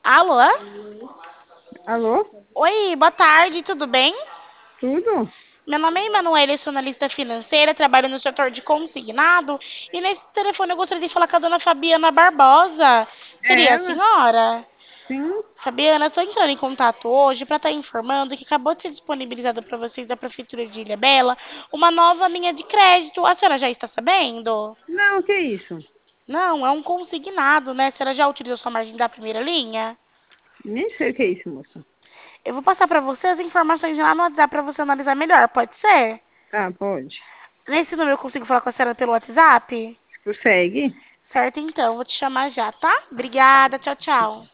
Alô? Alô? Oi, boa tarde, tudo bem? Tudo? Meu nome é Emanuele, sou analista financeira, trabalho no setor de consignado e nesse telefone eu gostaria de falar com a dona Fabiana Barbosa. É Seria a ela? senhora? Sim. Fabiana, estou entrando em contato hoje para estar informando que acabou de ser disponibilizada para vocês da Prefeitura de Ilhabela uma nova linha de crédito. A senhora já está sabendo? Não, o que é isso? Não, é um consignado, né? A senhora já utilizou sua margem da primeira linha? Nem sei o que é isso, moça. Eu vou passar para você as informações lá no WhatsApp para você analisar melhor, pode ser? Tá, pode. Nesse número eu consigo falar com a senhora pelo WhatsApp? Prossegue. Certo, então, vou te chamar já, tá? Obrigada, tchau, tchau.